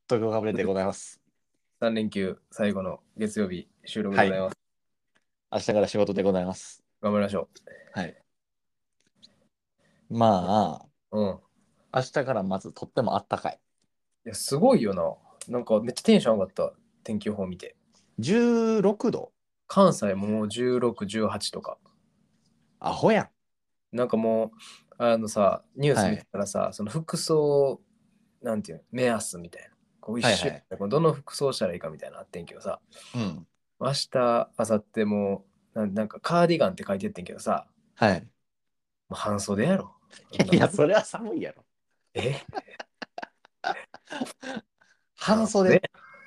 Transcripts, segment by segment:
東京かぶれでございます。 3連休最後の月曜日収録ではい。 ございます。 明日から仕事でございます。 頑張りましょはい。まあ、 う。うん。 明日からまずとってもあったかい。 いや、すごいよな。なんかめっちゃテンション上がった。天気予報見て。 16度。 関西ももう16、18とか。 アホやん。 なんかもう、ニュース見てはい。 たらさ、その服装、なんていうの、目安みたいな。こう一週はいはい。 間、どの服装したらいいかみたいなのあってんけどさ、 うん。 明日、明後日もなんかカーディガンって書いてあってんけどさ、 はい。 もう半袖やろ。こんないや、 もん。 それは寒いやろ。 え半袖。 半袖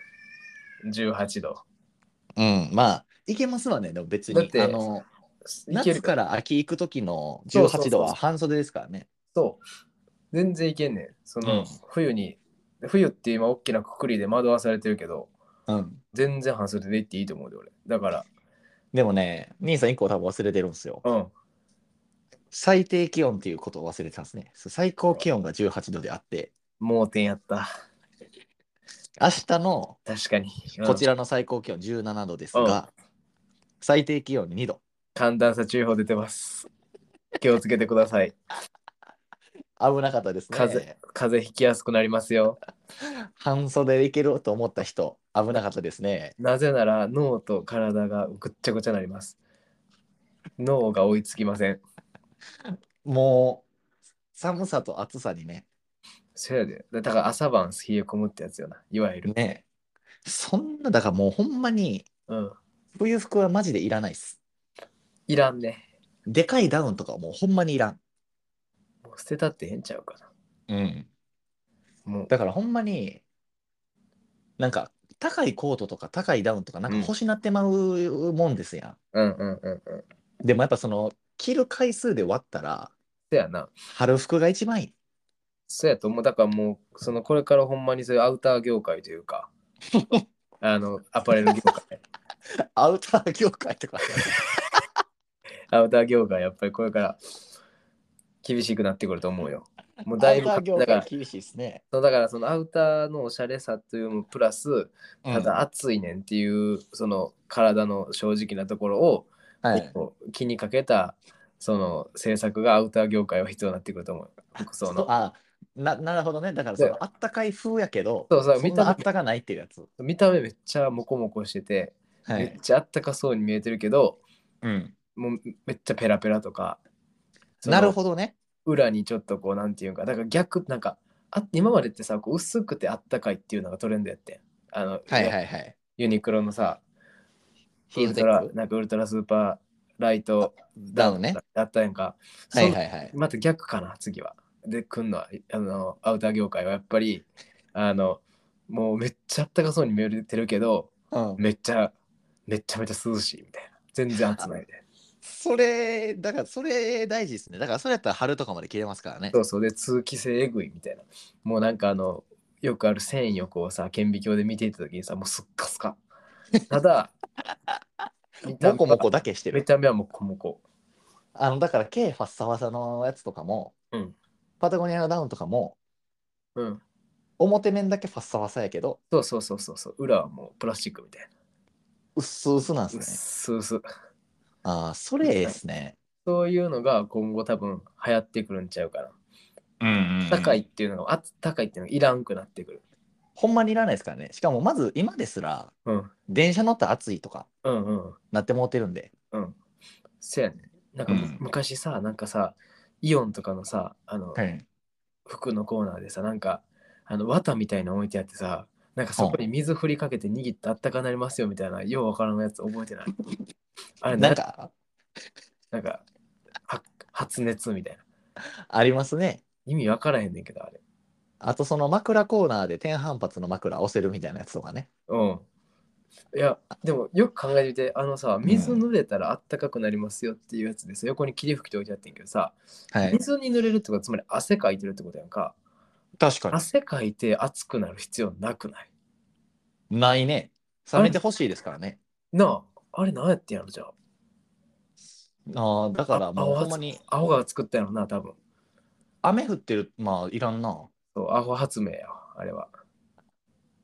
?18 度。 うん。まあ、いけますわね。でも別に。 だって、いけるよ。 夏から秋行く時の18 そうそうそう。 度は半袖ですからね。 そう。全然いけんねん。そのうん。 冬って今大きなくくりで惑わされてるけど、 うん。 全然半袖で行っていいと思うで、俺。だから、 でもね、兄さん一個多分忘れてるんですよ。 うん。 最低気温っていうことを忘れてますね。最高気温が18度であって、 盲点やった。 明日の確かに。うん。 こちらの最高気温17度ですうん。 が、最低気温2度。 寒暖差注意報出てます。気をつけてください。 危なかったですね。 風邪ひきやすくなりますよ。 半袖でいけると思った人、危なかったですね。 なぜなら脳と体がぐっちゃぐちゃになります。脳が追いつきません。 もう、寒さと暑さにね、 そやで。だから朝晩冷え込むってやつよな。いわゆる。 ね、そんな、だからもうほんまに、 うん。 冬服はマジでいらないっす。 いらんね。 でかいダウンとかはもうほんまにいらん。 もう捨てたってええんちゃうかな。 うん。 もだからほんまに、なんか、高いコートとか高いダウンとかなんう。うん。 か欲しなってまうもんですやうんうんうんうん。 ん。でもやっぱその、着る回数で割ったら、 そやな。 春服が一番いい。 そうやと思う。だからもう、これからほんまにそういうアウター業界というか、アパレル業界。 アウター業界とかあります。 アウター業界、やっぱりこれから厳しくなってくると思うよ。もうだいぶアウター業だから、 界厳しいですね。 そのアウターのおしゃれさというのもプラス、ただうん。 暑いねんっていう、その体の正直なところを、 はい。 こう気にかけた、その制作がアウター業界は必要になってくると思う。服装の。 あ、なるほどね。だからそで、 のあったかい風やけど、 そうそう、 そんなあったかないっていうやつ。 見た目めっちゃモコモコしてて、めっはい。 ちゃあったかそうに見えてるけど、 うん。 もうめっちゃペラペラとか、そなるのほどね。 裏にちょっとこう、なんていうか、だから逆、なんか、今までってさ、こう薄くてあったかいっていうのがトレンドやってん。 はいはいはい。 ユニクロのさ、 ヒーズテックウルトラスーパーライトダウンダウンね。 だったやんか。 はいはいはい。 また逆かな、次は。で、来んのは、アウター業界はやっぱり、あの、もうめっちゃあったかそうに見えてるけど、 うん。 めっちゃ、めちゃ涼しいみたいな。全然暑あ、 ないみたいな。 それ、だからそれ大事ですね。だからそれやったら春とかまで着れますからね。 そうそう。で、通気性えぐいみたいな。もうなんかよくある繊維をこうさ、顕微鏡で見ていたときにさ、もうすっかすか。ただ、 もこもこだけしてる。 見た目はもうこもこ。 だから、K ファッサファサのやつとかも、 うん。 パタゴニアのダウンとかも、 うん。 表面だけファッサファサやけど、 そうそうそうそうそう。裏はもうプラスチックみたいな。 薄々なんでうっすね。 すうす。 ああ、それええっすね。 そういうのが今後多分流行ってくるんちゃうかな。 うんうんう高いっん。 ていうのが、高いっていうのがいらんくなってくる。 ほんまにいらないですからね。しかも、まず今ですら、 うん。 電車乗ったら暑いとかうんうん。 なってもうてるんで。 うん。せやね。なんかうん。 昔さ、なんかさ、イオンとかのさ、 はい。 服のコーナーでさ、なんか、綿みたいなの置いてあってさ、なんかそこに水振りかけて握ってあったかなりますよみたいな、ようわからんやつ覚えてない。あれ、 なんか、 なんか、発熱みたいな。 ありますね。 意味わからへんねんけど、あれ。 あと、その枕コーナーで低反発の枕押せるみたいなやつとかね。 うん。いや、でもよく考えてみて、水うん。 濡れたらあったかくなりますよっていうやつでさ、横に霧吹きと置いてあってんけどさ、 はい。 水に濡れるってことは、つまり汗かいてるってことやんか。 確かに。 汗かいて熱くなる必要なくない？ ないね。冷あれ、 めてほしいですからね。 あれ何やってんやろ、じゃああ、だかあ。 らもうほんまに、 青が作ったんやろな、多分。 雨降ってる、まあ、いらんな。 そう、アホ発明やわ、あれは。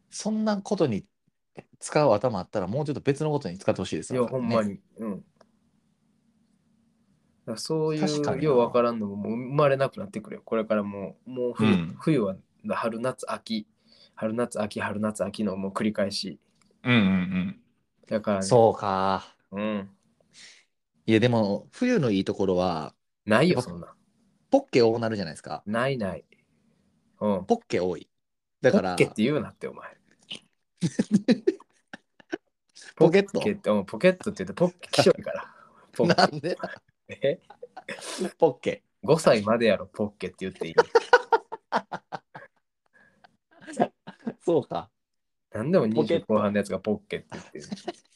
そんなことに使う頭あったら、もうちょっと別のことに使ってほしいですいや、 よね。 ほんまに。うん。だからそうい確かうようわかにな。 らんのももう生まれなくなってくるよ。これからもううん。 冬は春夏秋、春夏秋、春夏秋のもう繰り返し。 うんうんうん。 だからね、 そうか。 うん。 いや、でも、冬のいいところは、 ないよ、 やっぱそんな。 ポッケ多なるじゃないですか。 ないない。うん。 ポッケ多い。だポッケっから、 て言うなって、お前。ポッポケットケって、ポケットって言うとポッケきしょいから。ポッケ。 なんでえポッケ。 ?5 歳までやろ、ポッケって言っていい。 そうか。 なんでも20 ポケット。 後半のやつがポッケって言ってる。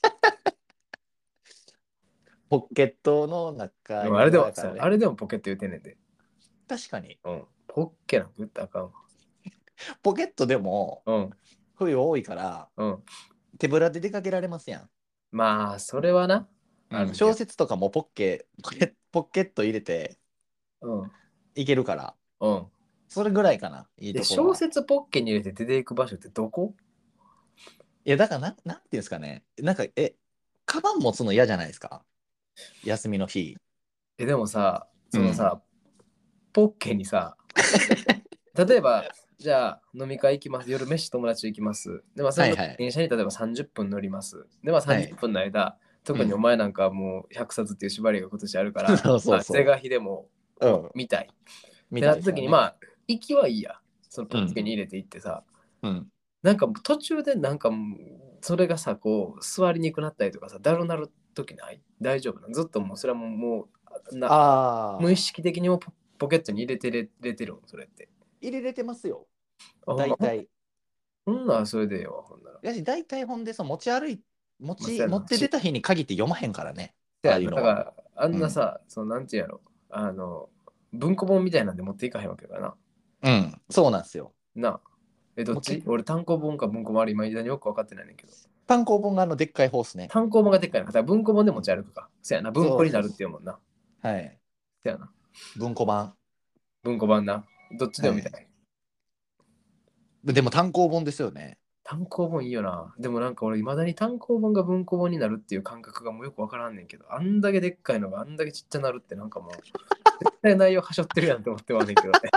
ポッケットの中には、 でもあれでも、 だからね、 あれでもポケット言ってんねんで。 確かに、 うん。ポッケなんか言ったらあかんわ。 ポケットでもうん。 冬多いから、 うん。 手ぶらで出かけられますやん。 まあ、それはな、あうん、 るけど。 小説とかもポケット入れてうん。 いけるから、 うん。 それぐらいかな、いいところ小は。 説ポッケに入れて出ていく場所ってどこ？ いや、だからなんていうんですかね。なんか、カバン持つの嫌じゃないですか。休みの日。 でもさ、 うん。 ポッケにさ、例えば、じゃあ飲み会行きます。夜飯友達と行きます。で、まあ、そのはいはい。 電車に例えば30分乗ります。で、まあ30 はい。 分の間、特におうん。 前なんかはもう100冊っていう縛りが今年あるから、 そうそまあ、是うそが非でも、 う。うん。 見たい。ってみたなった時に、 いですよね。 まあ、行きはいいや。そのポッケうん。 に入れていってさ、 うん。 なんか途中でなんかそれがさ、こう、座りにくくなったりとかさ、だるなる時ない？大丈夫なの？ずっともう、それはもう無意ああ、 識的にもポケットに入れてるの、それって。 入れれてますよ。 あ、ほんま。 大体。 ほんならそれでよ、ほんなら。 やし、大体ほんで、持ち歩い、 まあ、そうやな。 持って出た日に限って読まへんからね。 そうやな。 ああいうのは。 だから、あんうん。 なさ、なんていうんやろ。文庫本みたいなんで持っていかへんわけだからな。 うん。そうなんですよ。 なあ。どっもうち？俺単行本か文庫本ある今間によく分かってないねんけど。 単行本がでっかいホースね。 単行本がでっかいな。だから文庫本で持ち歩くか。そうやな。文庫になるっそうそうそていうもんな。 う。はい。 そうやな。 文庫版。 文庫版な。どっちではい。 も見たい。 でも単行本ですよね。 単行本いいよな。でもなんか俺、いまだに単行本が文庫本になるっていう感覚がもうよくわからんねんけど、あんだけでっかいのがあんだけちっちゃなるってなんかもう、絶対内容はしょってるやんって思ってはんねんけどね。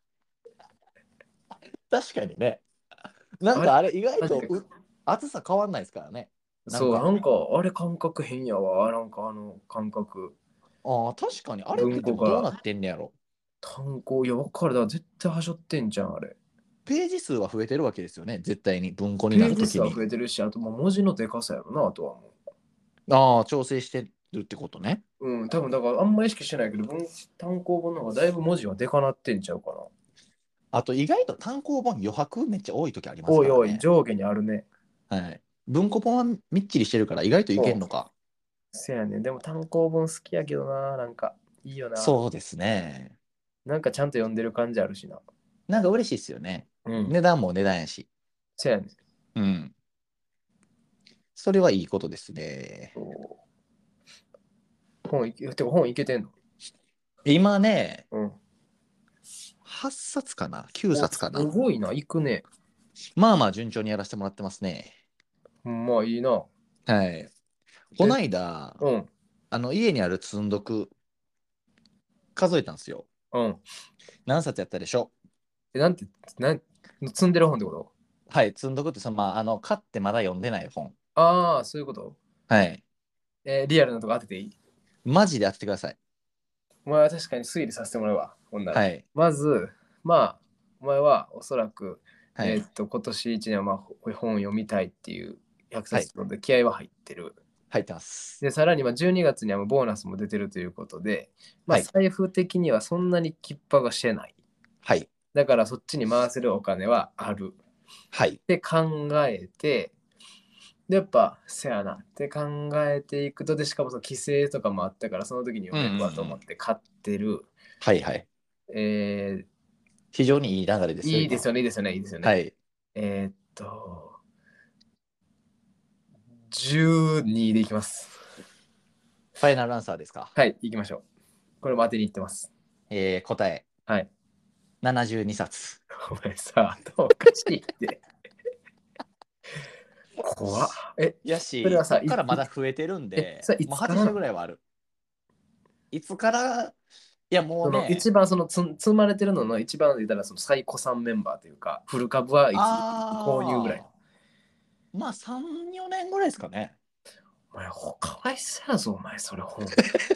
確かにね。なんあれ、 かあれ、意外マジで。 と厚さ変わんないですからね。なんそう、なか、 んか、あれ感覚変やわ。なんかあの感覚。 ああ、確かに、あれってで文庫からもどうなってんねやろ。 単行、いや、わかる。だから絶対はしょってんじゃん、あれ。 ページ数は増えてるわけですよね。絶対に文庫になページ数はるときに。 増えてるし、あともう文字のでかさやろな、あとはもああ、調整してるってことね。 う。うん、多分だからあんま意識してないけど、単行本の方がだいぶ文字はでかなってんちゃうかな。 あと意外と単行本余白めっちゃ多いときありますおいおい、 からね。 上下にあるね。 はい。文庫本はみっちりしてるから意外といけそう。 んのか。 せやねん。でも単行本好きやけどな、なんか、いいよな。 そうですね。 なんかちゃんと読んでる感じあるしな。 なんか嬉しいですよね。 うん。 値段も値段やし。 せやねん。 うん。それはいいことですね。 そう本いけてんの？ 今ね、 うん。 8冊かな？ 9 お、す冊かな？ ごいな、行くね。 まあまあ順調にやらせてもらってますね。 まあいいな。 はい。こえ、 ないだ、 うん、 家にある積んどく数えたんですよ。 うん。 何冊やったでしょなんて、なん積んでる本ってこと？ う？はい。積んどくってまあ、買ってまだ読んでない本。 ああー、そういうこと？ はい。 リアルなとこ当てていい？ マジで当ててください。 お前は確かに推理させてもらうわ。ほんなら。 はい。 まず、まあ、お前はおそらく、 はい。 今年1年はまあ本を読みたいっていう100 はい。 冊で気合は入ってる。 入ってます。 で、さらにまあ12月にはもうボーナスも出てるということで、まあはい。 財布的にはそんなにきっ迫はしてない。 はい。 だからそっちに回せるお金はある。 はい。 って考えて、で、やっぱ、せやなって考えていくと、で、しかもその規制とかもあったから、その時にうんうんう読めるわと思っん。 て買ってる。 はいはい。 え非常にいい流れですよ、今。 いいですよね、いいですよね、いいですよね。 はい。 えーっと、12でいきます。 ファイナルアンサーですか？ はい、いきましょう。これも当てにいってます。 答え、 はい。 72冊。 お前さ、頭おかしいって。 怖っ。え、 やし、 それはさ、 そっからまだ増えてるんで、 それいもう80 つからなの？ ぐらいはある。いつから、いやもうそのね、 一番積まれてるのの一番言ったらその最古参メンバーというか、フル株はいつ購入ぐらい。 あまあ3、4年ぐらいですかね。 お前、かわいそうやぞ、お前、それ本。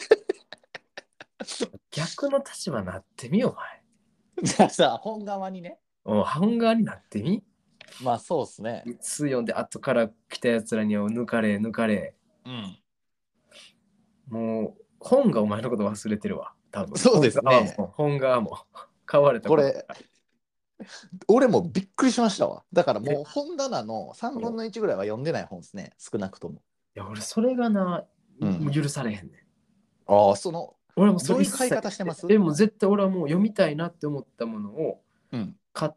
逆の立場になってみよ、お前。 じゃあさ、本側にね。 半側になってみ。 まあそうっすね。 いつ読んで後から来たやつらには抜かれ、抜かれ。 うん。 もう、本がお前のこと忘れてるわ。多分。 そうですね。 本側も買われたことこれ、俺もびっくりしましたわ。だからえ、 もう本棚の3分の1ぐらいは読んでない本ですね。少なくとも。 いや、俺、それがな、 うん。 許されへんねん。 ああ、 俺はもうそどういう買いれ一切、 方してます？ もう絶対俺はもう読みたいなって思ったものをうん。 買って、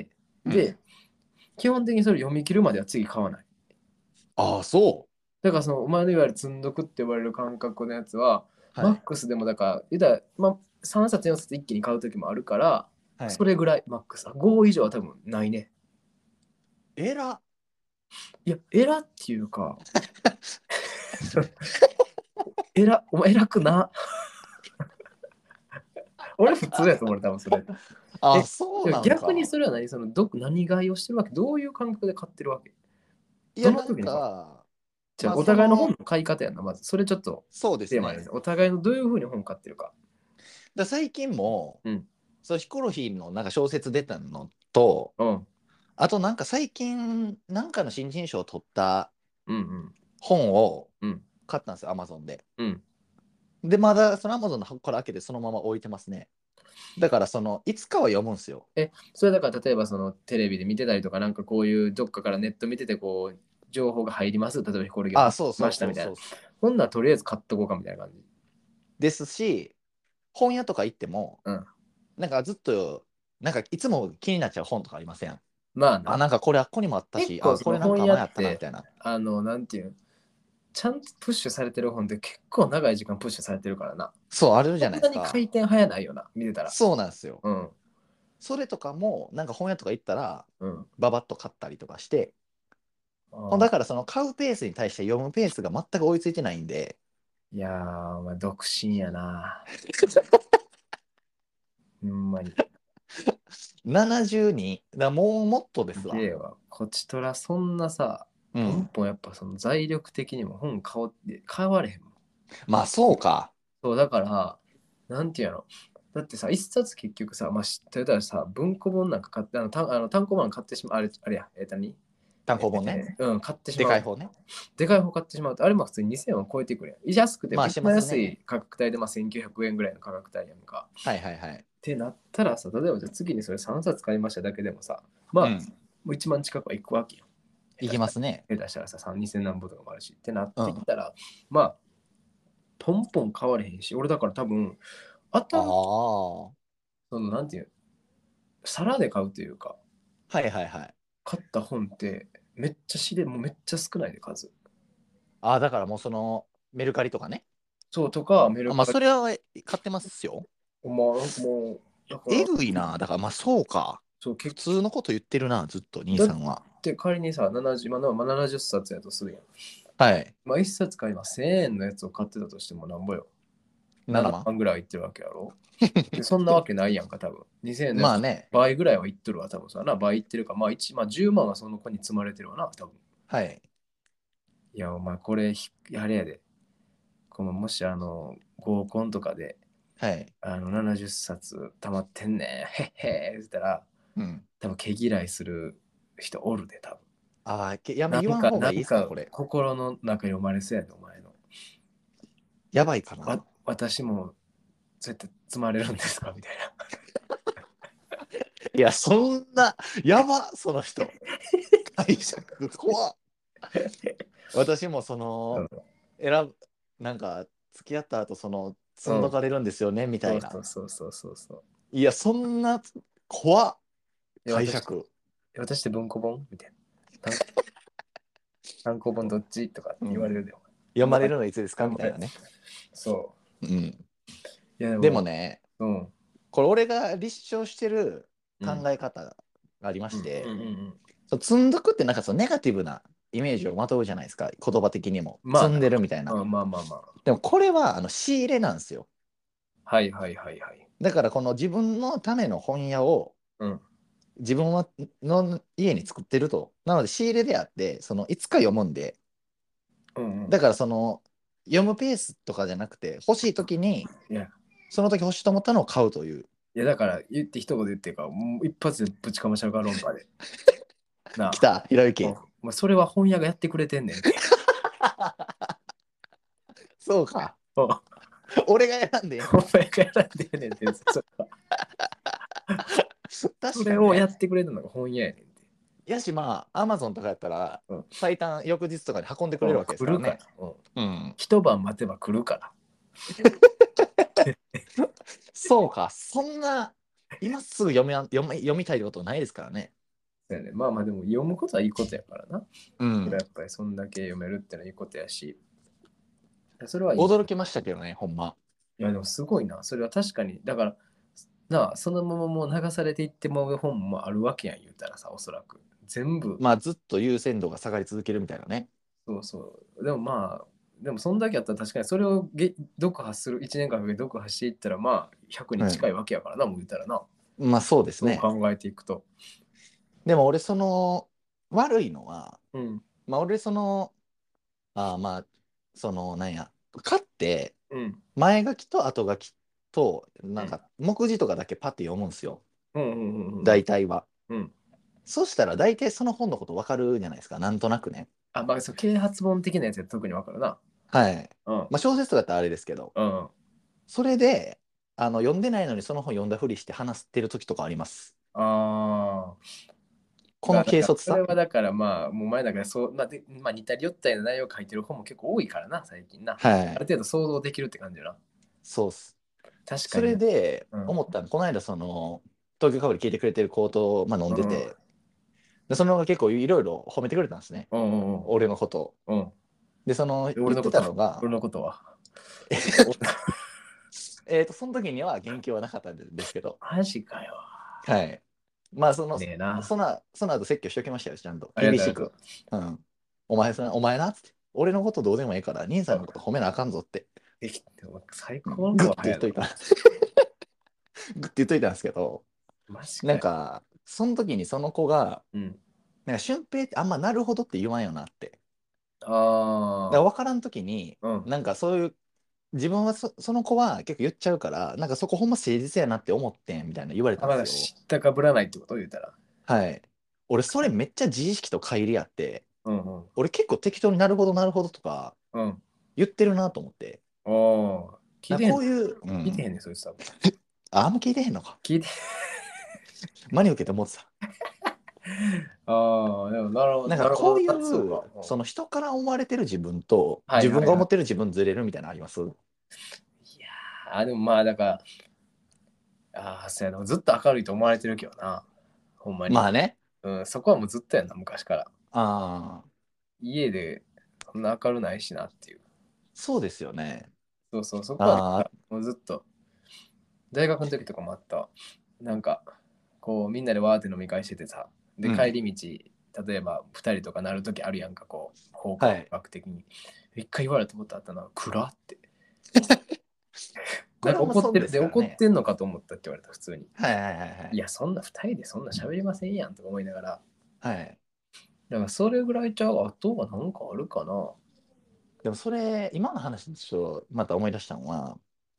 うん。 で、基本的にそれ読み切るまでは次買わない。 ああ、そだからその、お前のいわゆる積んどくって呼ばれる感覚のやつは、 う。はい。 マックスでもだから、言うたら、まあ、3冊4冊一気に買う時もあるから、 はい。 それぐらいマックス。5以上は多分ないね。 えら。 いや、偉っていうか、お前偉くな。俺普通やと思う、多分それ。 あ、 え、 そうなん逆にか。 それは何買いをしてるわけ？どういう感覚で買ってるわけ？ いや、なんどの時に買う？ か、 じゃあ、 まあお互いの本の買い方やな、まず。それちょっとそうですね。 テーマにね。お互いのどういうふうに本買ってるか。 最近も、 うん。 そう、ヒコロヒーのなんか小説出たのと、 うん。 あとなんか最近、なんかの新人賞を取ったうん。 本をうん。 買ったんですよ、アマゾンで。 うん。 で、まだそのアマゾンの箱から開けてそのまま置いてますね。だからいつかは読むんですよ。 それだから例えばそのテレビで見てたりとか、なんかこういうどっかからネット見ててこう、情報が入ります。例えばヒコロヒーがあ、 本そうそう来ましたみたいな。 そうそう。 ほんならとりあえず買っとこうかみたいな感じ。 ですし、本屋とか行っても、 うん。 なんかずっと、なんかいつも気になっちゃう本とかありません？あ、 まあな。 なんかこれあっこにもあったし、あ、 結構そこれなんの本屋か前あったな、みってたいな。 なんていう、ちゃんとプッシュされてる本って結構長い時間プッシュされてるからな。 そう、あるじゃそんなにないですか。 回転早ないよな、見てたら。 そうなんですよ。 うん。 それとかも、なんか本屋とか行ったら、 うん。 ババッと買ったりとかして、だかああ、 らその買うペースに対して読むペースが全く追いついてないんで、 いやー、お前独身やな。ほんまに。 72、もうもっとですわ。 すげえわ。こちとらそんなさ、ポンうん。 ポンやっぱその財力的にも本買われへんもん。 まあそうか。 そう、だから、なんていうの。だってさ、一冊結局さ、まあ、知ってたらさ、文庫本なんか買って、単行本買ってしまう、あれや、何単行本ね。 買ってしまう。 でかい方ね。 でかい方買ってしまうと、あれも普通に2000円を超えてくるやん。安くても、 まあし一番ますね。 安い価格帯でまあ1900円ぐらいの価格帯やんか。 はいはいはい。 ってなったらさ、例えばじゃあ次にそれ3冊買いましただけでもさ、まあ、 うん。 もう1万近くはいくわけよ。 い下手したら、 きますね。 下手したらさ、3、2000何本とかもあるし。ってなっうん。 てきたら、まあ、ポンポン買われへんし、俺だから多分、 あ頭、 あ。はなんていう、皿で買うというか、 いはいはい。 買った本ってめっちゃもうめっちゃ少ないで数。 ああ、だからもうメルカリとかね。 そうとか、メルまあカリ、 それは買ってますよ。 もう、だから、 えぐいな。だからまあそうか。 そう、 普通のこと言ってるな、ずっと兄だっさんは。 て仮にさ、今のまあ70冊やとするやん。 はい。 まあ1冊買います。1000円のやつを買ってたとしてもなんぼよ。 7 7 万。 万ぐらいいってるわけやろ。で、そんなわけないやんか、多分。2000円のやつ、 まあね。 倍ぐらいはいっとるわ、多分さな。倍いってるか、まあまあ10万はその子に積まれてるわな、多分。 はい。 いや、お前これ、あれやで。もし合コンとかで、 はい。 70冊溜まってんねん、へっへーって言ったら、 うん。 多分毛嫌いする人おるで、多分。 ああ、やめ言わん方がいいですか、これ。 心の中に生まれそうやで、お前の。 やばいかな。 私もそうやって積まれるんですかみたいいや、そんな、やば、その人。解釈、怖っ。私もな。 選ぶ、なんか、付き合った後、積んどうん。 かれるんですよね、みたそういな。 そうそうそうそうそう。 いや、そんな、怖っ。 私、 解釈。 って文庫本みたいな。単行本どっちとかってうん。 言われるで。 読まれるのいつですかみたい前なね。 そうん。 う。いやででもも、 ね、 うん。 これ俺が立証してるうん。 考え方がありまうん。うん。 して、 うん。 積んどくってなんかネガティブなイメージをまとうじゃないですか、言葉的にも。 まあ、 積んでるみたいな。 まあまあまあ。 でもこれは仕入れなんですよ。 はいはいはいはい。 だからこの自分のための本屋をうん。 自分はの家に作ってると。なので仕入れであって、いつか読むんで、 うんうん。 だから読むペースとかじゃなくて、欲しい時に、 いや、 その時欲しいと思ったのを買うという。 いやだから言って一言言ってるから、もう一発でぶちかましゃうから論破で。なあ。 来た、ひろゆき。 まあ、それは本屋がやってくれてんねんて。 そうか。 お俺が選んでええの本か。 屋がやらんでんねんて。それをや確かにね。 ってくれるのが本屋やねんて。 やし、まあ、アマゾンとかやったら、 うん。 最短翌日とかに運んでくれるわけです来るから。 からね。 うん。 うん。 一晩待てば来るから。 そうか。そんな、今すぐ読みたいってことないですからね。 そうやね。まあまあでも読むことはいいことやからな。 うん。 やっぱりそんだけ読めるってのはいいことやし。それはいい。 驚きましたけどね、ほんま。 いやでもすごいな。それは確かに。だから、なあ、そのままもう流されていってもう本もあるわけやん、言うたらさ、おそらく。全部。 まあ、ずっと優先度が下がり続けるみたいなね。 そうそう。でもまあ、でもそんだけやったら確かにそれを読破する、1年間かけて読破していったらまあ100にはい。 近いわけやからな、もう言ったらな。 まあ、そうですね。 そう考えていくと。 でも俺、悪いのは、 うん。 まあ、俺、まあ、なんや、買って、 うん。 前書きと後書きと、 うん。 目次とかだけパッて読むんですよ。 うんうんうん大体は。 うん。うん。 そしたら大体その本のことわかるじゃないですか。なんとなくね。 あ、まあそう、啓発本的なやつや特にわかるな。 はい。 うん。 まあ小説とかだったらあれですけど。 うん。 それで、読んでないのにその本読んだふりして話してる時とかあります。 ああ。 このまあ、だからそれ軽率さ。 はだからまあ、もう前だからそう、まあ似たり寄ったような内容を書いてる本も結構多いからな、最近な。 はい。 ある程度想像できるって感じだな。 そうっす。それ確かにな。 でうん。 思ったの、この間東京かぶり聞いてくれてる子と、まあ、飲んうん。 でて、で、その子が結構いろいろ褒めてくれたんですね。 うんうん俺のことを。 うん。 で、言って俺のこと、 たのが、 俺のことは。 その時には言及はなかったんですけど、 マジかよ。 はい。まあ、 ねえな。 その後説教しておきましたよ、ちゃんと。 ありがとう、あ厳しく。 りがとう。 うん。お前な、つって。俺のことどうでもいいから、兄さんのこと褒めなあかんぞって、 できて、最うん高のグッて後輩やな。 言っといた。グッて言っといたんですけど、 マジかよ。 その時にその子が、 うん。 俊平ってあんまなるほどって言わんよなって。だからあ分からん時に、 あ、うん。 そういう、自分はその子は結構言っちゃうから、そこほんま誠実やなって思ってんみたいな言われあ、まだたんですよ。 知ったかぶらないってこと言うたら。 はい。俺、それめっちゃ自意識と乖離あって、 うんうん。 俺結構適当になるほどなるほどとかうん。 言ってるなと思って、 おー。聞いてへんの？ こういう、うん、 聞いてへんねん、そいつ多分。 あんま聞いてへんのか。 聞いて。 真に受けて思ってた。 ああ、でもなるほど、なるほど。 こういあ、そうか。 う、 うん。 人から思われてる自分とはいはいはい。 自分が思ってる自分ずれるみたいなのあります？ いやー、でもまあ、だから、ああ、そうやな。ずっと明るいと思われてるけどな。ほんまに。 まあね。 うん、そこはもうずっとやんな、昔から。 ああ、 家でそんな明るないしなっていう。 そうですよね。 そうそう、そこはなんああ、 かもうずっと、大学の時とかもあった。なんか、こう、みんなでわーって飲み会しててさ、で、 うん。 帰り道、例えば2人とかなる時あるやんか、こう、放課後はい。 学的に。一回言われたことあったな、暗って。なんかこれはもう損で怒っすからね。 てんのかと思ったって言われた、普通に。 はいはいはいはい。 いや、そんな2人でそんな喋りませんやんとか思いながら。 はい。 だからそれぐらいちゃう、あとはなんかあるかな。 でもそれ、今の話でちょっとまた思い出したのは、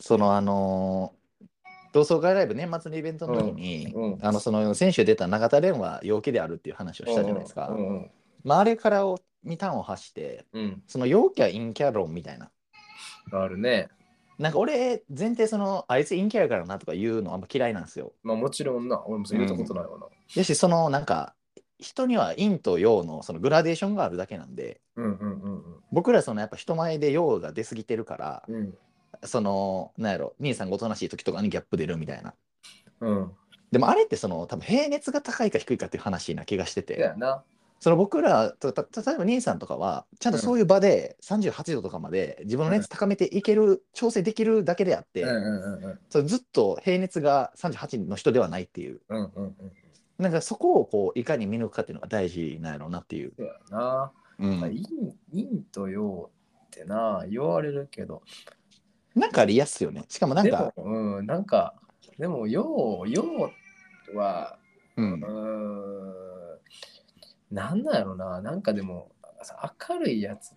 同窓会ライブ年末のイベントの時うん、 に、 うん、 先週出た永田蓮は陽気であるっていう話をしたじゃないうん、 ですか。 うん、うん、 まあ、あれからに端を発して、 うん、 その陽キャ陰キャ論みたいな。 あるね。 俺、前提あいつ陰キャやからなとか言うのあんま嫌いなんですよ。 まあもちろんな、俺もそう言うたことうん。 ないわな。 やし、人には陰と陽のそのグラデーションがあるだけなんで、 うんうんうん僕らやっぱ人前で陽が出過ぎてるから、 うん。 なんやろ、兄さんがおとなしい時とかにギャップ出るみたいな。 うん。うん。 でもあれって多分平熱が高いか低いかっていう話な気がしてて、 だよな。 僕ら例えば兄さんとかは、ちゃんとうん。 そういう場で38度とかまで自分の熱高めていける、調整できるだけであっうんうて、 んうんうん。 ずっと平熱が38の人ではないっていう、 うんうんうん。 そこをいかに見抜くかっていうのが大事なんやろうなっていう。 そうやな。 うん。 陰と陽ってな、言われるけど、 なんかあれ嫌っすよね。しかもなんでも、 か、 なんか、でも、陽は、 うん。 なんなんやろな、なんかでも、明るいやつって、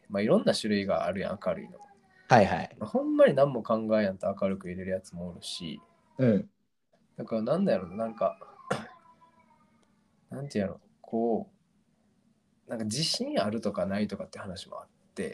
まあ、いろんな種類があるやん、明るいの。 はいはい。 ほんまに何も考えやんと明るく入れるやつもおるし、 うん。 だからなんだやろな、なんか、なんていうやろ、こなんか自信あるとかないとかって話もあって、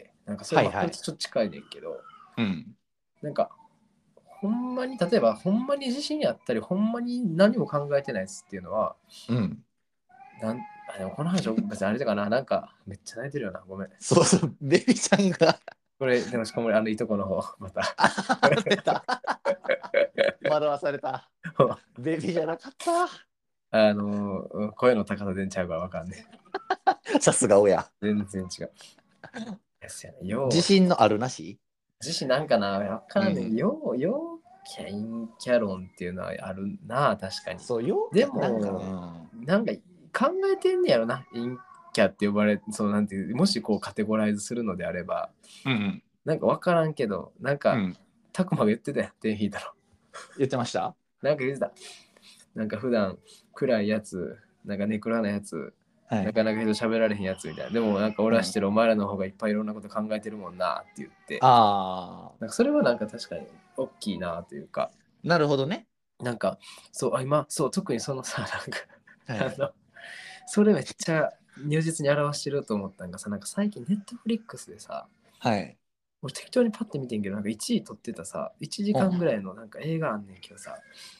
なんかそれまあこれとはいはい。 ちょっと近いねんけど、 うん。 なんかほんまに、例えばほんまに自信あったり、ほんまに何も考えてないやつっていうのは、 うん。 なんでもこの話、別にあれだかな、なんかめっちゃ泣いてるよな、ごめん。 そうそう、ベビーちゃんがこれ、でもしかもいとこの方、また。 出た。惑わされた。ベビーじゃなかった。 声の高さ全然ちゃうからわかんねさすが親。 え。全然違う。ですよね。よう、 自信のあるなし。 自身なんかな、わからんねん。 うん。 よう、陰キャ論っていうのはあるな、確かに。 そう、陽キでャ、なんか、うも、 ん。 なんか考えてんねやろな、陰キャって呼ばれ、そうなんていう、もしこうカテゴライズするのであれば、 うんうん。 なんかわからんけど、なんか、 うん。 たくまが言ってたやん、手引いたの。 言ってました。 なんか言ってた。なんか普段暗いやつ、なんかネクラなやつ、 はい。 なかなか人喋られへんやつみたいな。でもなんか俺うん。 はしてるお前らの方がいっぱいいろんなこと考えてるもんなって言って、 ああ、 なんかそれはなんか確かに大きいなというか、 なるほどね。 なんか、そう、今、そう、特にそのさ、 はい。 あの、それめっちゃ如実に表してると思ったんがさ、なんか最近ネットフリックスでさ、 はい。 俺適当にパッて見てんけど、なんか1位撮ってたさ、1時うん。 間ぐらいのなんか映画あんねんけどさ、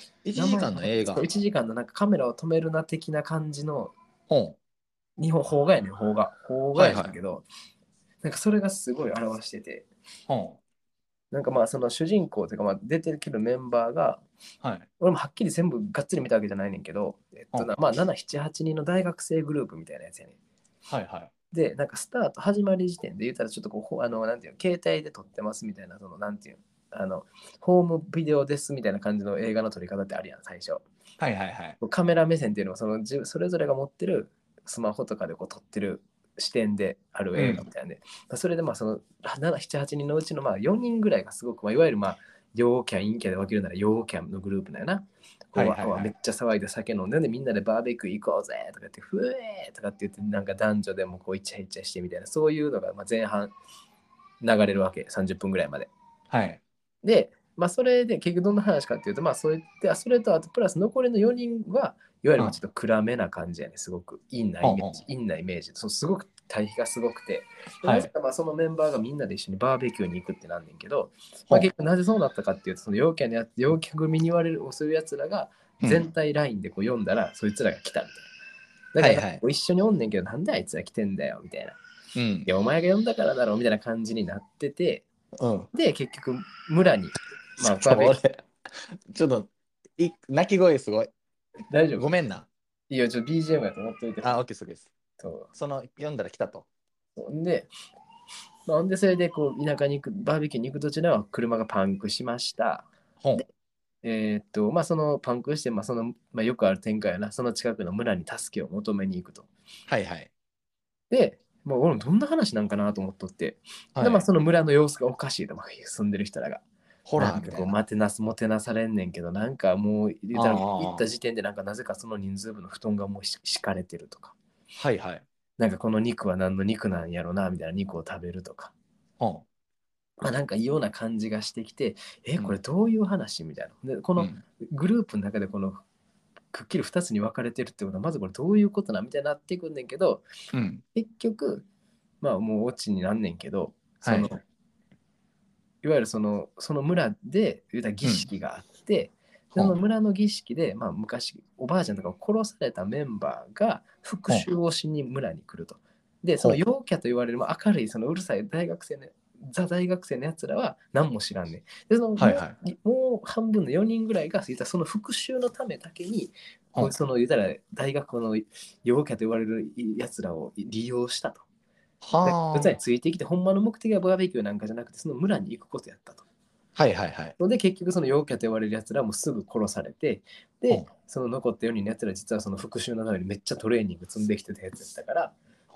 1 名前、 時間の映そう画。 1時間のなんかカメラを止めるな的な感じのほん。 日本、邦画やねん、邦画。邦画やはいはい。 ねんけど、なんかそれがすごい表してて、 ほん。 なんかまあその主人公というかまあ出てるけどメンバーが、 はい。 俺もはっきり全部がっつり見たわけじゃないねんけど、 ほん。 まあ7、7、8人の大学生グループみたいなやつやねん。 はいはい。 で、なんかスタート始まり時点で言ったらちょっとこう、なんていうの、携帯で撮ってますみたいな、その、なんていうの、ホームビデオですみたいな感じの映画の撮り方ってあるやん、最初。 はいはいはい。 カメラ目線っていうのはそれぞれが持ってるスマホとかでこう撮ってる視点であるうん。 映画みたいなね。それでまあその7、7、8人のうちのまあ4人ぐらいがすごく、まあ、いわゆるまあ陽キャ、陰キャで分けるなら陽キャのグループだよな。 はいこうめっはいはい。 ちゃ騒いで酒飲んで、みんなでバーベキュー行こうぜとか言って、ふえーとかって言って、なんか男女でもこうイチャイチャしてみたいな、そういうのがまあ前半流れるわけ、30分ぐらいまで。 はい。 で、まあ、それで結局どんな話かっていうと、まあ、そういって、それとあとプラス残りの4人はいわゆるうん。 まあちょっと暗めな感じやね、すごくほんほん。 陰なイメージ、そうすごく対比がすごくて、ではい。 なぜかまあそのメンバーがみんなで一緒にバーベキューに行くってなんねんけど、まあ、 ほん。 結局なぜそうなったかっていうと、その陽キャ組に言われる、そういうやつらがうん。 全体ラインでこう読んだら、そいつらが来たみたいな。だからはいはい。 こう一緒におんねんけど、なんであいつら来てんだよみたいな。いうん。 や、お前が呼んだからだろうみたいな感じになってて、 うん。 で、結局村に、まあ、 ちょっとバーベキュー、 俺、ちょっと、泣き声すごい。 大丈夫ごめんな。 いいよ、ちょっと BGM やと思っといて。 あ、オッケーです。 そその、読んだら来たと。 う。で、まあ、ほんで、それで、こう、田舎に行く、バーベキューに行く途中では車がパンクしました。 ほん。 で、まあ、そのパンクして、まあ、まあ、よくある展開やな、その近くの村に助けを求めに行くと。 はいはい。 で、もう俺もどんな話なんかなと思っとって。で、まあ、 はい。 その村の様子がおかしいと、まあ、住んでる人らが。 ホなんかこう、 ラーみたいな。 もてなされんねんけど、なんかもう、言うあたら、行ったあ、 時点で、なんかなぜかその人数分の布団がもう敷かれてるとか。 はいはい。 なんかこの肉は何の肉なんやろな、みたいな肉を食べるとか。 ほまあ、なんかいいような感じがしてきて、 ん。うん。 これどういう話みたいな。で、このうん。 グループの中でこのくっきり2つに分かれてるってことは、まずこれどういうことなみたいになっていくんねんけど、 うん。 結局、まあもうオチになんねんけど、 はい。 いわゆるその村で言うたら儀うん。 式があって、そほん。 の村の儀式で、まあ、昔おばあちゃんとかを殺されたメンバーが復ほん。 讐をしに村に来ると。で、そのほん。 陽キャと言われる、まあ、明るいそのうるさい大学生のやつらは何も知らんねん。で、 はいはい。 もう半分の4人ぐらいが言ったらその復讐のためだけに、 ほん。 言ったら大学の陽キャと言われるやつらを利用したと。で、そいつらにはついてきて、ほんまの目的はバーベキューなんかじゃなくて、その村に行くことやったと。 あ。はいはいはい。 ので、結局その陽キャと言われるやつらもすぐ殺されて、で、 ほん。 その残った4人のやつら実はその復讐のためにめっちゃトレーニング積んできてたやつだったから、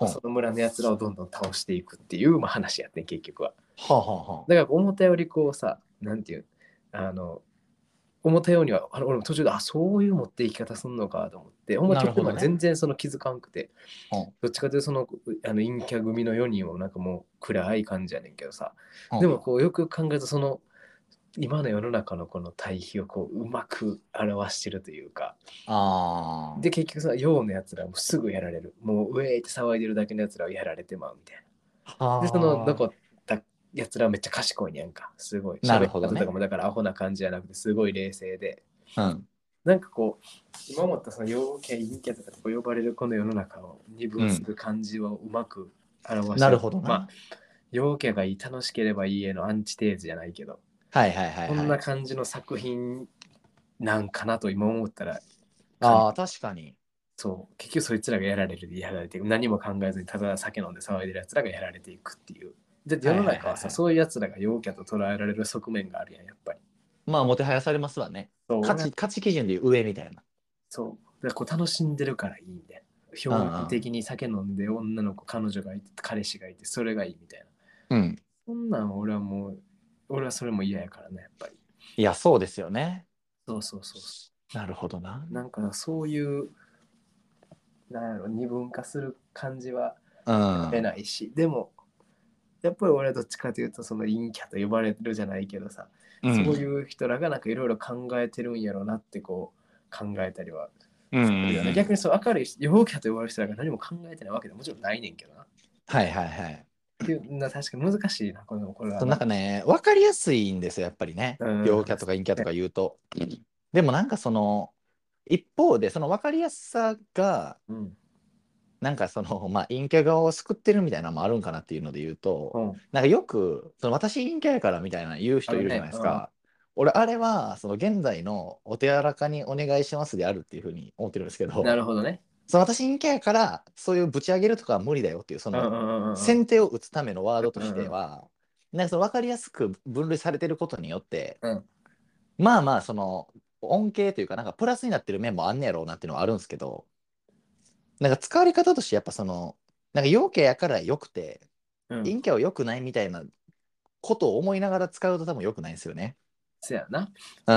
ほん。 その村のやつらをどんどん倒していくっていう、まあ、話やってん、結局は。 はあはあはだから思ったよりこうさ、なんていう、あの、思ったようには、俺も途中で、そういう持っていき方すんのかと思って、ほんあ。 ま途中までなるほどね。 全然その気づかんくて、 ほん。 どっちかというとその、陰キャ組の4人はなんかもう暗い感じやねんけどさ、 ほん。 でもこうよく考えるとその、今の世の中のこの対比をこううまく表してるというか、 あで結局さ、陽のやつらもすぐやられる。もうウェーって騒いでるだけのやつらはやられてまうみたいな。 あ。 で、そのはあ。 残ったやつらはめっちゃ賢いねやんか。すごい。 な喋るほどね。 り方とかもだからアホな感じじゃなくてすごい冷静で。 うん。 なんかこう、今思ったその陽キャ、陰キャとかこう呼ばれるこの世の中を二分すうん。 る感じをうまく表してる。 なるほどな。 まあ、陽キャがいい、楽しければいいへのアンチテーゼじゃないけど、 はいはいはいこんなはい。 感じの作品なんかなと今思ったら感じ、 ああ、確かに。 そう、結局そいつらがやられるでやられていく。何も考えずにただ酒飲んで騒いでるやつらがやられていくっていう。で、世はいの中はさ、 はいはいはい。 そういうやつらが陽キャと捉えられる側面があるやん、やっぱり。 まあ、もてはやされますわね。 そう、 価値基準でいう上みたいな。 そう。だからこう楽しんでるからいいみたいな。 うん表面的に酒飲んで女の子、彼女がいて、彼氏がいて、それがいいみたいな。 うん。うん。 そんなん俺はもう、俺はそれも嫌やからね、やっぱり。 いや、そうですよね。 そうそうそうそなるほどな。 う。なんかそういう、なんやろ、二分化する感じはうん。 読めないし、でも、やっぱり俺はどっちかというと、その陰キャと呼ばれるじゃないけどさ、そううん。 いう人らがなんかいろいろ考えてるんやろなってこう考えたりはうんうんするよね。 うん。 逆にそう明るい陽キャと呼ばれる人らが何も考えてないわけでもちろんないねんけどな。っはいはいはい。 ていうな、確かに難しいな、これはそうなんな。 かね、わかりやすいんですよ、やっぱりね。 うん。 陽キャとか陰キャとか言うと。でもなんかその、一方で、そのわかりやすさが、 うん。 なんかその、まあ、陰キャ側を救ってるみたいなのもあるんかなっていうので言うと、 うん。 なんかよく、その私陰キャやからみたいな言う人いるじゃなあるね。うん。 いですか。俺、あれは、その現在のお手柔らかにお願いしますであるっていうふうに思ってるんですけど、 なるほどね。 その私陰キャやから、そういうぶち上げるとかは無理だよっていう、そのうんうんうんうん先手を打つためのワードとしうんうんては、なんかその分かりやすく分類されてることによって、 うん。 まあまあ、その恩恵というか、なんかプラスになってる面もあんねやろうなっていうのはあるんですけど、なんか使われ方としてやっぱその、なんか陽キャやから良くて、 うん。 陰キャは良くないみたいなことを思いながら使うと多分良くないんですよね。 せやな。 うん。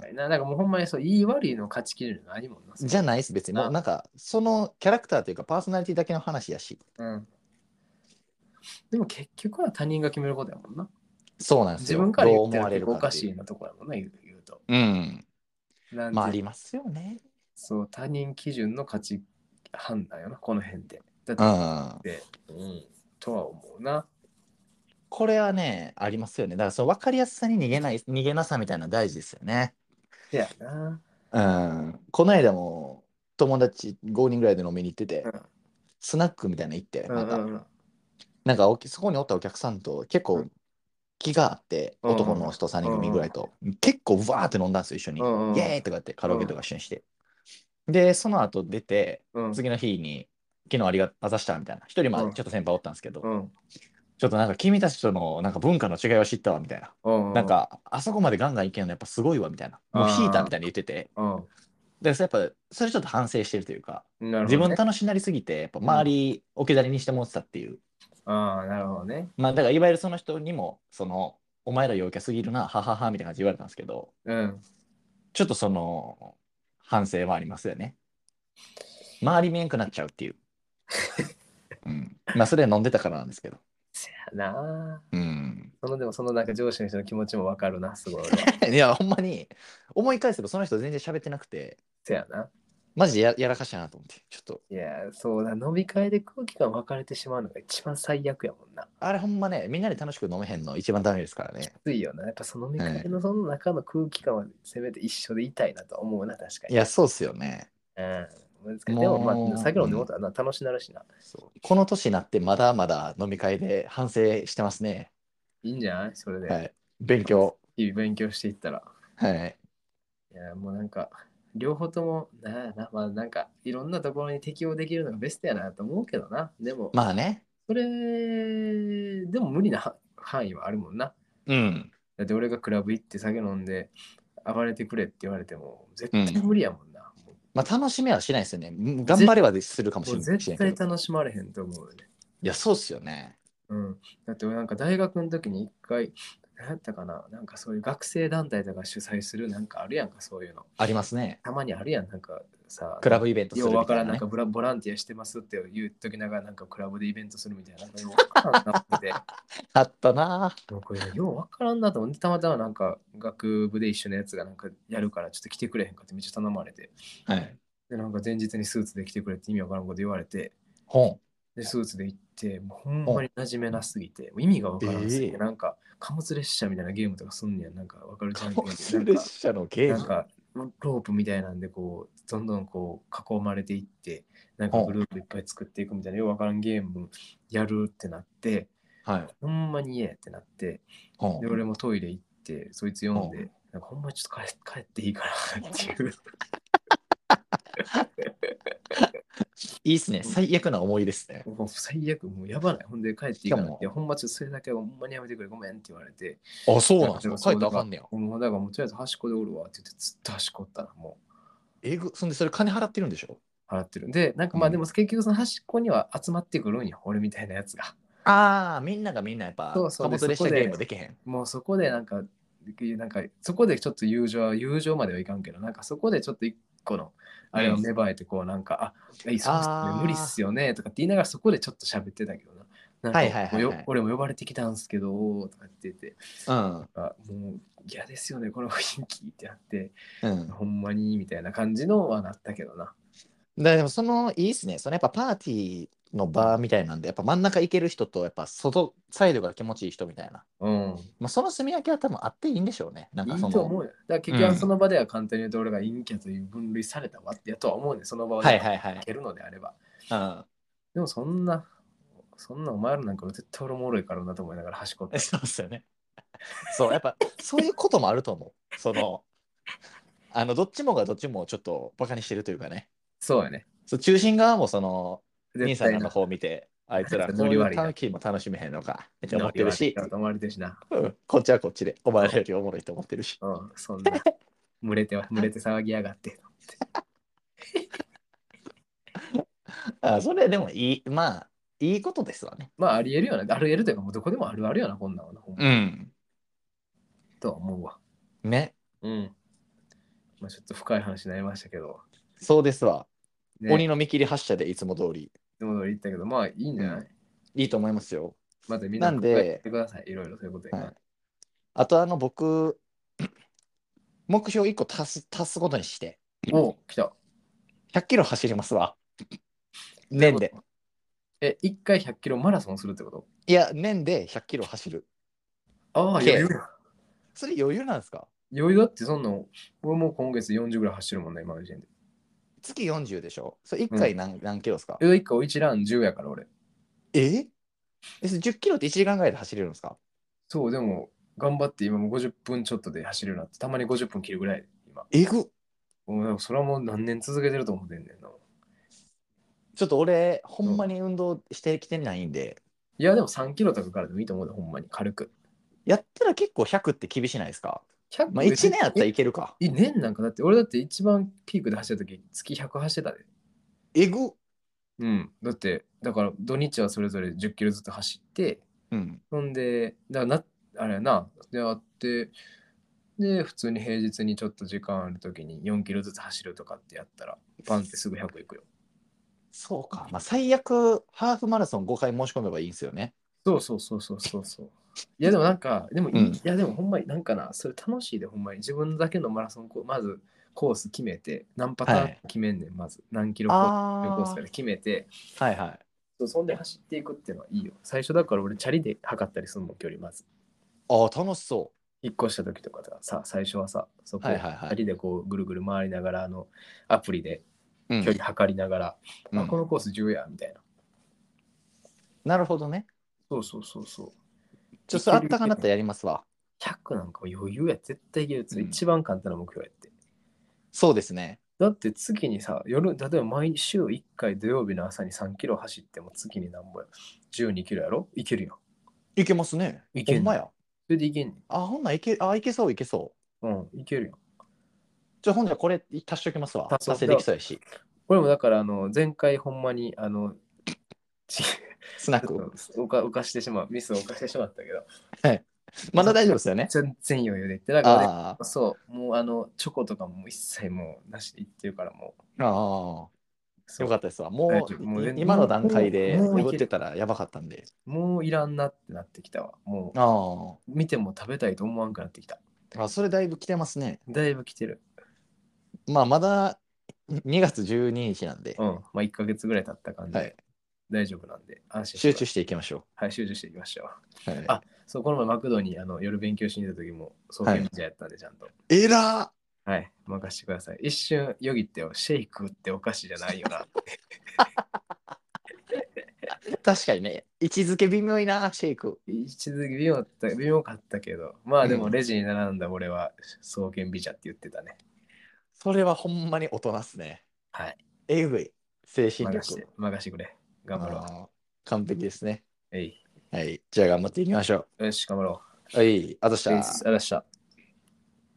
なんかもうほんまにそう、言い悪いの価値基準じゃないもんな、それ。 じゃないです、別に。もうな。 なんか、そのキャラクターというかパーソナリティだけの話やし。 うん。でも結局は他人が決めることやもんな。 そうなんですよ。 自分から言どう思われってるの結構おるかっていう。 かしいなとこやもんな、言うと。 うん。 なんていう、 まあありますよね。 そう、他人基準の価値判断よな、この辺で。だっうん。 て、うん、とは思うな。 これはね、ありますよね。だからその分かりやすさに逃げなさみたいなの大事ですよね。 せやな。 うん。この間も友達5人ぐらいで飲みに行ってて、 うん、 スナックみたいなの行って、 うん、うまた。 ん、うん、 なんかそこにおったお客さんと結構気があって、 うん、 男の人3人うん、うん、 組ぐらいと、結構わーって飲んだんですよ、一緒に。 うん、うん、 イエーイとかってカラオケとうん、 か一緒にして。で、その後出て、 うん、 次の日に、昨日ありがとうございましたみたいな。一人まあうん、 ちょっと先輩おったんですけど、 うん、 ちょっとなんか君たちとのなんか文化の違いを知ったわみたいな。 うん、うん、 なんか、あそこまでガンガンいけんのやっぱすごいわみたいな。もう引いたみあたいに言ってて。 あ、 で、やっぱ、それちょっと反省してるというか、 うん、なるほ自分どね。 楽しなりすぎて、やっぱうん、 周り置き去りにしてもらってたっていう。 ああ、なるほどね。 まあ、だからいわゆるその人にも、その、お前ら陽キャすぎるな、はははみたいな感じで言われたんですけど、 うん。 ちょっとその、反省はありますよね。周り見えんくなっちゃうっていう。うん。まあ、それは飲んでたからなんですけど。 せやな。 うん。 でもそのなんか上司の人の気持ちもわかるな、すごい俺は。 いや、ほんまに、思い返せばその人全然喋ってなくて、 せやな。 マジでやらかしたなと思って、ちょっと。 いや、そうだ、飲み会で空気感分かれてしまうのが一番最悪やもんな。 あれほんまね、みんなで楽しく飲めへんの一番ダメですからきね。 ついよな。やっぱその飲み会うん。 のその中の空気感はせめて一緒でいたいなと思うな、確かに。 いや、そうっすよね。 うん。難しい。でもまあ、 もう、 酒飲んでもっうん。 たらな楽しなるしな。 そう。この年になってまだまだ飲み会で反省してますね。 いいんじゃないそれで。 はい。勉強。 日々勉強していったら。 はい。 いや、もうなんか、両方とも、まあなんか、いろんなところに適応できるのがベストやなと思うけどな。でも、 まあね。 それでも無理な範囲はあるもんな。 うん。 だって俺がクラブ行って酒飲んで暴れてくれって言われても絶対うん。 無理やもんな。もまあ楽しめはしないですよね。頑ぜ張れはするかもしもう絶れないけど。 対楽しまれへんと思うよね。 いや、そうっすよね。 うん。だって俺なんか大学の時に一回、何やったかな、なんかそういう学生団体とか主催するなんかあるやんか、そういうの。 ありますね。 たまにあるやん、なんかさ、 クラブイベントすようわからん、 るみたいなね。 なんかボランティアしてますって言っときながら、なんかクラブでイベントするみたいな、なんかようわからんなってて、 あったなもうこれようわからんなと思って、たまたまなんか学部で一緒のやつがなんかやるからちょっと来てくれへんかってめっちゃ頼まれて、 ぁ。はい。 で、なんか前日にスーツで来てくれって意味わからんこと言われて、 本。 で、スーツで行って、もうほんま本。 に馴染めなすぎて、もう意味がわからんすぎて、 ええなんか貨物列車みたいなゲームとかすんねやん、なんかわかるじ貨ゃんけんで、な物んか、 列車のゲーム。 なんかロープみたいなんで、こう、どんどんこう囲まれていって、なんかグ本。 ループいっぱい作っていくみたいな、ようわからんゲームやるってなって、 はい。 ほんまに嫌やってなって、で、 本。 俺もトイレ行って、そいつ読ん本。 で、なんかほんまにちょっと帰っていいかなっていう。 いいっすね。最悪な思いですね。 もう最悪、もうやばない。ほんで帰っていいかな。いしかも、 や、ほんまちょっとそれだけはほんまにやめてくれ、ごめんって言われて。 あ、そうだかなんですか。帰っらそう、だかたらあかんねや。 ら、もうだからもうとりあえず端っこでおるわって言ってずっと端っこおったらもそんでそれ金払ってるんでしょ？ う払ってる。で、なんかまあでうん。 も結局その端っこには集まってくるんよ、俺みたいなやつが。 ああ、みんながみんなやっぱ、 そうそうで、 貨物列車ゲーそこで、 ムできへん。 もうそこでなんかそこでちょっと友情まではいかんけど、なんかそこでちょっと一個の、あれをうん。 芽生えて、こうなんか、そうっすね、無理っすあよね、とかって言いながらそこでちょっと喋ってたけどな。なんあ、はかいはいはいはい。 俺も呼ばれてきたんすけど、とかって言って、 うん。 もう嫌ですよね、この雰囲気ってなって、 うん。 ほんまにみたいな感じのはなったけどな。 でもいいっすね。やっぱパーティーのうん。 場みたいなんで、やっぱ真ん中行ける人と、やっぱ外、サイドが気持ちいい人みたいな。 うん。 まあ、その住み分けは多分あっていいんでしょうね。なんかいいと思うよ。だから結局そうん。 の場では簡単に言うと俺が陰キャという分類されたわってやとは思うね。その場ではいははいはい。 いけるのであれば。 うん。 でもそんなお前らなんか絶対俺おもろいからなと思いながら端っこったけど。 そうっすよね。そう、やっぱ、そういうこともあると思う。どっちもがどっちもちょっとバカにしてるというかね。 そうやね。 中心側も兄絶対な。 さんらの方を見て、あいつらノこういうリ悪いな。 短期も楽しめへんのかって思ノリ悪いってるし、 なと思われてるしな。 うん、こっちはこっちで、おうん。 前らよりおもろいと思ってるし。 うん。そんな。群れて騒ぎやがって。 それでもまあ、いいことですわね。 まあありえるよな。ありえるというかもうどこでもあるあるよな、こんなんはな。ほんまに。 うん。 とは思うわ。 ね。 うん。まあちょっと深い話になりましたけど。 そうですわ。鬼ね。 の見切り発車でいつも通り。 いつも通り言ったけど、まあいいんじうん。 ゃない？ いいと思いますよ。 またみんななも考えてんで、 ください。いろいろそういうことに関はい。あと僕、目標1個足すことにして、 おう、来た。 100キロ走りますわ。年で。 どういうこと？一回100キロマラソンするってこと？ いや、年で100キロ走る。 ああ、余裕計。 や。 それ余裕なんですか？ 余裕だってそんなの、俺もう今月40ぐらい走るもんね、今の時点で。 月40でしょ？それ1 うん。 回何キロですか？ 一個一ラン10やから俺。 え10キロって1時間ぐらいで走れるんですか？ そう、でも、頑張って今もう50分ちょっとで走るようになって、たまに50分切るぐらい、今。 えぐ。 もうでもそれはもう何年続けてると思ってんねんな。 ちょっと俺、ほうん。 んまに運動してきてないんで、 いや、でも3キロとかからでもいいと思うで、ほんまに軽く。 やったら結構100って厳しないですか？まあ 100、 1年やったらいけるか。 年なんかだって、俺だって一番ピークで走った時、月100走ってたで。 えぐ。 うん。だって、だから土日はそれぞれ10キロずつ走って、 うん。 ほんで、あれやな、であって、で、普通に平日にちょっと時間あるときに4キロずつ走るとかってやったら、パンってすぐ100いくよ。 そうか。まあ最悪、ハーフマラソン5回申し込めばいいんですよね。 そうそうそうそうそうそう。いやでもなんか、でもうん。 いやでもほんまになんかな、それ楽しいでほんまに自分だけのマラソンまずコース決めて、何パターンはい。 決めんねん、まず。何キロコース、コースかあら決めて、 はいはい。 そんで走っていくっていうのはいいよ。最初だから俺チャリで測ったりするもん、距離まず。 楽しそ引っ越した時とかさ、最初はさ、そう。はいこ、 はいはい。 チャリでこうぐるぐる回りながら、アプリでうん。 距離測りながら、こうん。 のコース10や、みたいな。 なるほどね。 そうそうそうそう。 それあっいける。 たかなったらやりますわ。 100なんか余裕や、絶対いける。 うん。 一番簡単な目標やって。 そうですね。 だって月にさ、例えば毎週1回土曜日の朝に3キロ走っても月になんぼや。12キロやろ？いけるやいけますね。 ん。いけんねん。 ほんまや。 それでいけんねん。 ほんなんいけそういけそうん、いけるやん。 ほんじゃこれ足しておきますわ。 足そう達成できそうやし。 俺もだから、前回ほんまに、ちスナック。 犯してしまう、ミスを犯してしまったけど、 はい。まだ大丈夫ですよね。 全然余裕でいって、だからあ俺、そう、もうチョコとかも一切もうなしでいってるから、もう、 あ、ああ、 そう、 よかったですわ。 大丈夫。もう今の段階でもういける。 鈍ってたらやばかったんで。 もういらんなってなってきたわ。もあう、見ても食べたいと思わんくなってきた。 あ、それだいぶ来てますね。 だいぶ来てる。 まあ、まだ2月12日なんで、 うん。まあ、1ヶ月ぐらい経った感じではい。 大丈夫なんで、安心してください。 集中していきましょはい、集中していきましょう。 う。はい。 あ、そう、この前マクドに夜勉強しに行った時も、そうはいピザやったんで、ちゃんと。 えらはい、任せてください。一瞬よぎってよ、シェイクってお菓子じゃないよな。 ー確かにね、位置づけ微妙いな、シェイク。 一時微妙かったけど、まあでもうん。 レジに並んだ俺は双剣美茶って言ってたね。 それはほんまに大人っすね。 はい。 えぐい。精神力。 任してくれ。頑張ろう。 ああ、完璧ですね。 えい。 はい。じゃあ頑張っていきましょよし、頑張ろう。はい。あとしう。えい、あた。 りがとうございました。